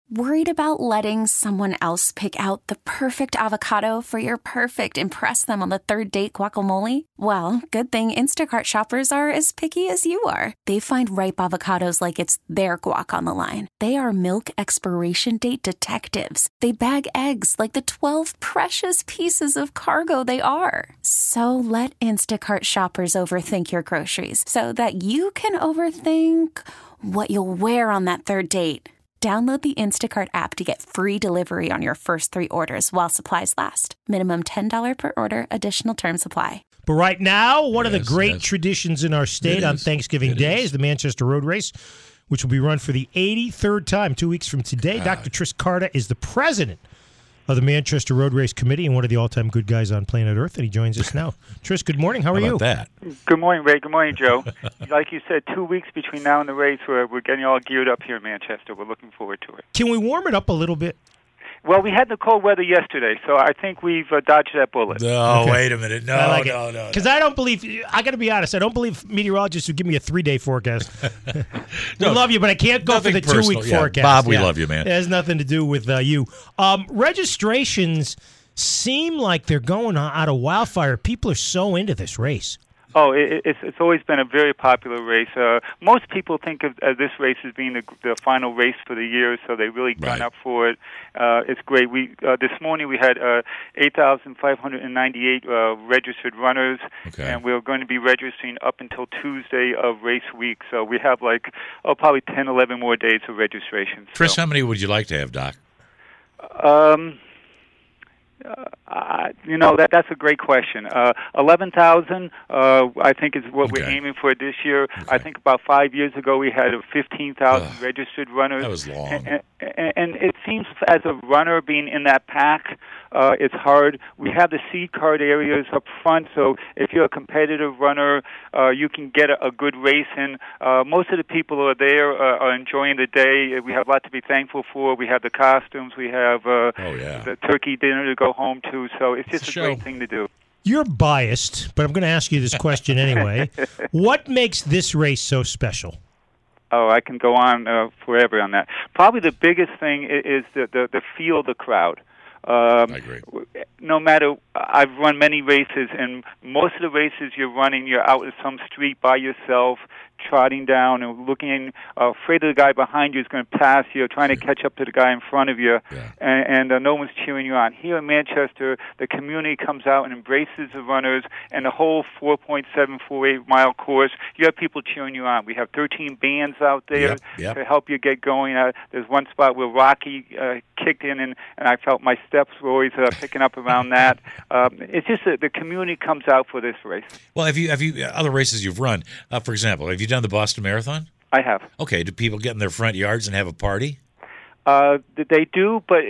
Worried about letting someone else pick out the perfect avocado for your perfect impress them on the third date guacamole? Well, good thing Instacart shoppers are as picky as you are. They find ripe avocados like it's their guac on the line. They are milk expiration date detectives. They bag eggs like the 12 precious pieces of cargo they are. So let Instacart shoppers overthink your groceries so that you can overthink what you'll wear on that third date. Download the Instacart app to get free delivery on your first 3 orders while supplies last. Minimum $10 per order. Additional terms apply. But right now, one of the great traditions in our state on Thanksgiving Day is the Manchester Road Race, which will be run for the 83rd time 2 weeks from today. Dr. Tris Carta is the president of the Manchester Road Race Committee and one of the all-time good guys on planet Earth, and he joins us now. Tris, good morning. How are you? That? Good morning, Ray. Good morning, Joe. Like you said, 2 weeks between now and the race, we're getting all geared up here in Manchester. We're looking forward to it. Can we warm it up a little bit? Well, we had the cold weather yesterday, so I think we've dodged that bullet. No, wait a minute. No, I like no. Because I don't believe, I got to be honest, I don't believe meteorologists who give me a 3-day forecast. We love you, but I can't go for the 2-week forecast. Bob, we love you, man. It has nothing to do with you. Registrations seem like they're going out of wildfire. People are so into this race. Oh, it's always been a very popular race. Most people think of this race as being the final race for the year, so they really gun up for it. It's great. We this morning we had 8,598 registered runners, and we're going to be registering up until Tuesday of race week. So we have probably 10, 11 more days of registration. Chris, how many would you like to have, Doc? That's a great question. 11,000, I think, is what we're aiming for this year. I think about 5 years ago we had 15,000 registered runners. That was long. And it seems as a runner being in that pack, it's hard. We have the seed card areas up front, so if you're a competitive runner, you can get a good race in. Most of the people who are there are enjoying the day. We have a lot to be thankful for. We have the costumes. We have the turkey dinner to go home to. So it's just a great thing to do. You're biased, but I'm going to ask you this question anyway. What makes this race so special? Oh, I can go on forever on that. Probably the biggest thing is the feel of the crowd. I agree. No matter, I've run many races, and most of the races you're running, you're out at some street by yourself, trotting down and looking, afraid of the guy behind you is going to pass you, trying to catch up to the guy in front of you, and no one's cheering you on. Here in Manchester, the community comes out and embraces the runners, and the whole 4.748-mile course, you have people cheering you on. We have 13 bands out there to help you get going. There's one spot where Rocky kicked in, and I felt my steps were always picking up around that. It's just that the community comes out for this race. Well, have you other races you've run, for example, have you done the Boston Marathon? I have. Okay, do people get in their front yards and have a party? They do, but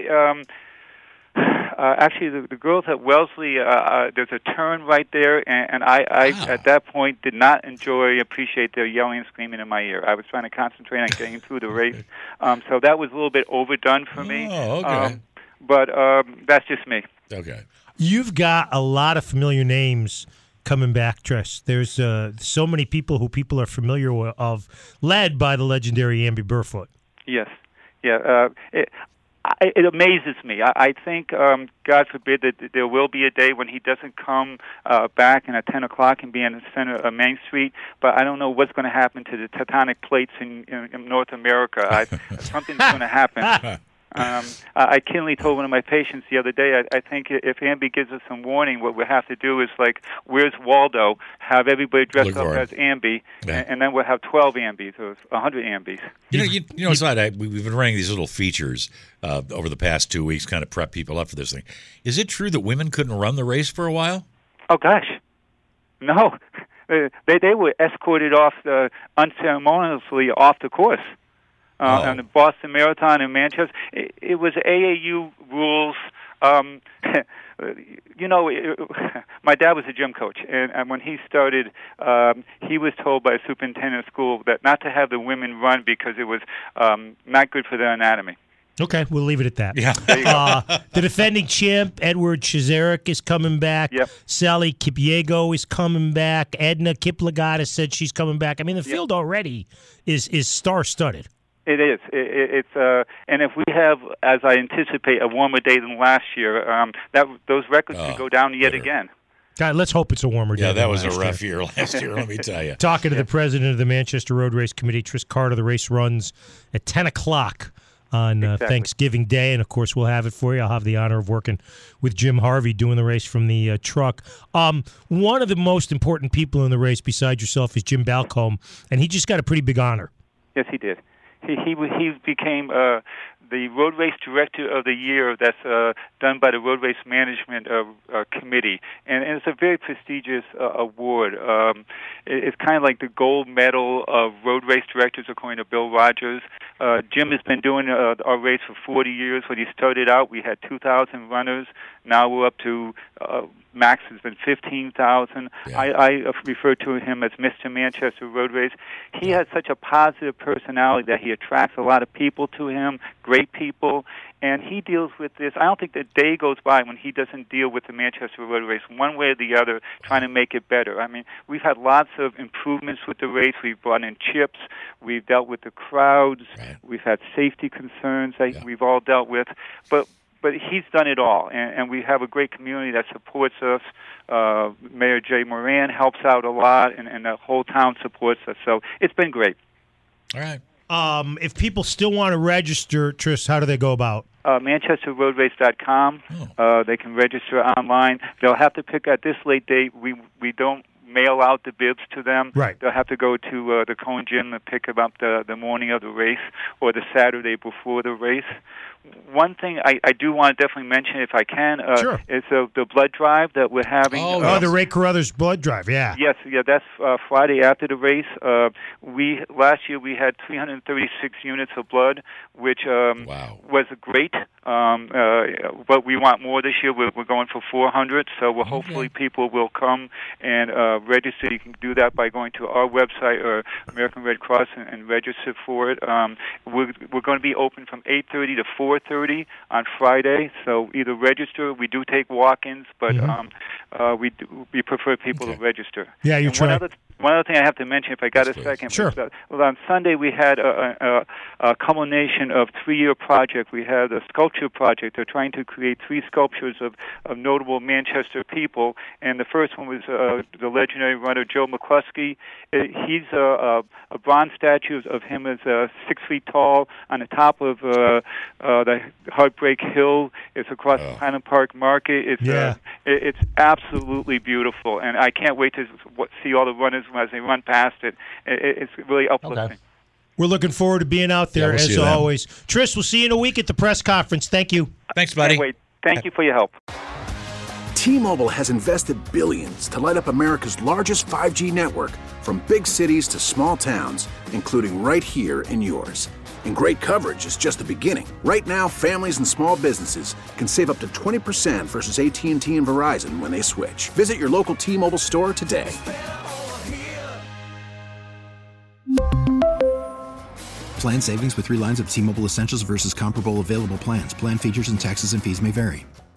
actually the girls at Wellesley, there's a turn right there, and I at that point did not appreciate their yelling and screaming in my ear. I was trying to concentrate on getting through the race, so that was a little bit overdone for me. Oh, okay. But that's just me. Okay. You've got a lot of familiar names coming back, Tris. There's so many people who people are familiar of, led by the legendary Amby Burfoot. Yes. Yeah. It amazes me. I think, God forbid, that there will be a day when he doesn't come back and at 10 o'clock and be in the center of Main Street, but I don't know what's going to happen to the tectonic plates in North America. Something's going to happen. I keenly told one of my patients the other day, I think if Amby gives us some warning, what we'll have to do is where's Waldo? Have everybody dressed up as Amby, and then we'll have 12 Ambys or 100 Ambys. You know, we've been running these little features over the past 2 weeks, kind of prep people up for this thing. Is it true that women couldn't run the race for a while? Oh, gosh. No. They were escorted off unceremoniously off the course. On the Boston Marathon in Manchester, it was AAU rules. My dad was a gym coach, and when he started, he was told by a superintendent of school that not to have the women run because it was not good for their anatomy. Okay, we'll leave it at that. Yeah. The defending champ, Edward Cheserek, is coming back. Yep. Sally Kipyego is coming back. Edna Kiplagat has said she's coming back. I mean, the field already is star-studded. It is. It's and if we have, as I anticipate, a warmer day than last year, those records could go down yet again. God, let's hope it's a warmer day. Yeah, that was a rough year last year, let me tell you. Talking to the president of the Manchester Road Race Committee, Tris Carter. The race runs at 10 o'clock on Thanksgiving Day, and, of course, we'll have it for you. I'll have the honor of working with Jim Harvey doing the race from the truck. One of the most important people in the race besides yourself is Jim Balcombe, and he just got a pretty big honor. Yes, he did. He became the Road Race Director of the Year. That's done by the Road Race Management Committee, and it's a very prestigious award. It's kind of like the gold medal of road race directors, according to Bill Rogers. Jim has been doing our race for 40 years. When he started out, we had 2,000 runners. Now we're up to max has been 15,000. Yeah. I refer to him as Mr. Manchester Road Race. He has such a positive personality that he attracts a lot of people to him, great people, and he deals with this. I don't think the day goes by when he doesn't deal with the Manchester Road Race one way or the other, trying to make it better. I mean, we've had lots of improvements with the race. We've brought in chips. We've dealt with the crowds. Right. We've had safety concerns that we've all dealt with. But he's done it all, and we have a great community that supports us. Mayor Jay Moran helps out a lot, and the whole town supports us. So it's been great. All right. If people still want to register, Tris, how do they go about? ManchesterRoadRace.com. They can register online. They'll have to pick at this late date. We don't mail out the bibs to them. Right. They'll have to go to the Cone Gym and pick them up the morning of the race or the Saturday before the race. One thing I do want to definitely mention, if I can, sure. is the blood drive that we're having. The Ray Carruthers blood drive, yeah. Yes, that's Friday after the race. Last year we had 336 units of blood, which was great. But we want more this year. We're going for 400, so hopefully people will come and register. You can do that by going to our website or American Red Cross and register for it. We're going to be open from 8:30 to 4:30 on Friday, so either register. We do take walk-ins, but we prefer people to register. Yeah, you try. One other thing I have to mention, if I got a second. Sure. On Sunday we had a culmination of 3-year project. We had a sculpture project. They're trying to create 3 sculptures of notable Manchester people, and the first one was the legendary runner Joe McCluskey. He's a bronze statue of him as 6 feet tall on the top of the Heartbreak Hill. It's across the Highland Park Market. It's absolutely beautiful, and I can't wait to see all the runners as they run past it. It's really uplifting. Okay. We're looking forward to being out there, as always. Tris, we'll see you in a week at the press conference. Thank you. Thanks, buddy. Thank you for your help. T-Mobile has invested billions to light up America's largest 5G network, from big cities to small towns, including right here in yours. And great coverage is just the beginning. Right now, families and small businesses can save up to 20% versus AT&T and Verizon when they switch. Visit your local T-Mobile store today. Plan savings with 3 lines of T-Mobile Essentials versus comparable available plans. Plan features and taxes and fees may vary.